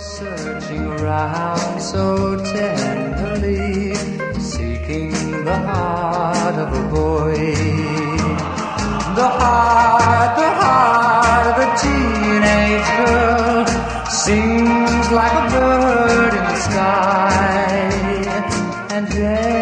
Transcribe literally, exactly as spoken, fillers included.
searching around so tenderly, seeking the heart of a boy. The heart, the heart of a teenage girl sings like a bird in the sky, and then